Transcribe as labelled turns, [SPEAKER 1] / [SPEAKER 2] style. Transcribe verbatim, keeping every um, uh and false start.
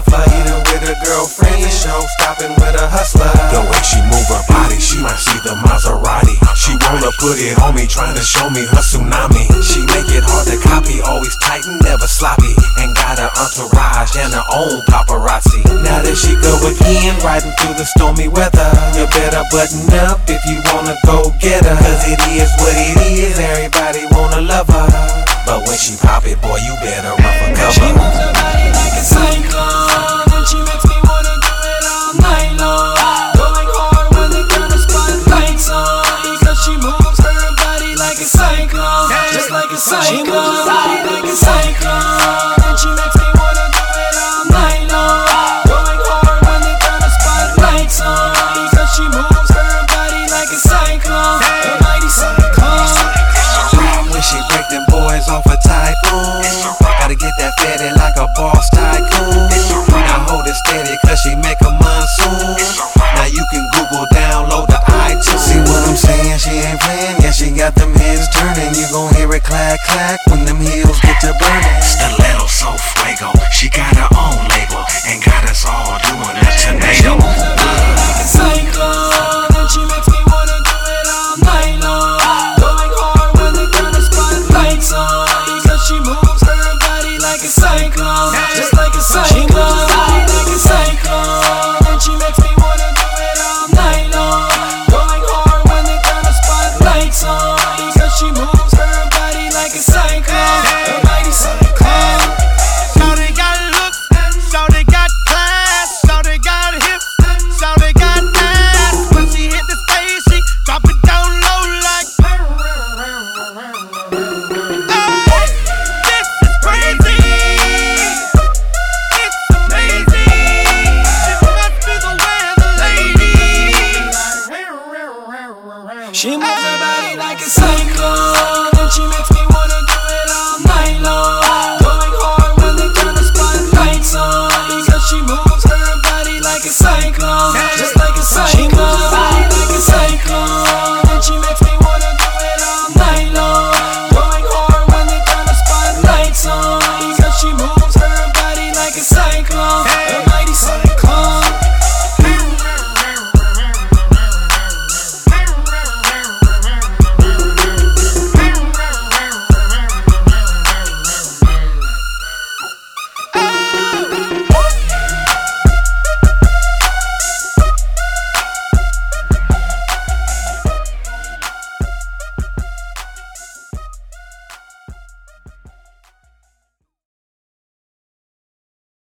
[SPEAKER 1] lover. Eating with her girlfriend, the show stopping with a hustler. The way she move her body, she might see the Maserati. She wanna put it on me, trying to show me her tsunami. She make it hard to copy, always tight and never sloppy. And got her entourage and her own paparazzi. Now that she go again, riding through the stormy weather, you better button up if you wanna go get her. Cause it is what it is, everybody wanna love her. But when she pop it, boy, you better run for cover.
[SPEAKER 2] She moves her body like a cyclone, and she makes me wanna do it all night long. Going hard when they turn the spotlights on, because she moves her body like a cyclone, just like a cyclone. She moves her body like a cyclone, and she makes me wanna do it all night long. Going hard when they turn the spotlights on, because she moves her body like a cyclone, a mighty cyclone.
[SPEAKER 1] When she break them boys off a typhoon, gotta get that fatty like a boss tycoon. Now hold it steady cause she make a monsoon. Now you can Google, download the iTunes. See what I'm saying? She ain't playing, yeah, she got them heads turning. You gon' hear it clack clack when them heels get to burning.
[SPEAKER 3] Stiletto so fuego, she got her own label and got us all doing a tornado.
[SPEAKER 2] She moves her body like a cyclone, and she makes me wanna do it all night long. Going hard when they turn the spotlights on, because she moves her body like a cyclone, just like a cyclone. She moves her body like a cyclone, and she makes me wanna do it all night long. Going hard when they turn the spotlights on, because she moves her body like a cyclone, a mighty cyclone.
[SPEAKER 4] Shawty got looks, shawty got class, shawty got hips, shawty got ass. When she hit the stage, she drop it down low like. Hey, this is crazy. It's amazing. She must be the weather lady.
[SPEAKER 2] She moves her body like a cyclone.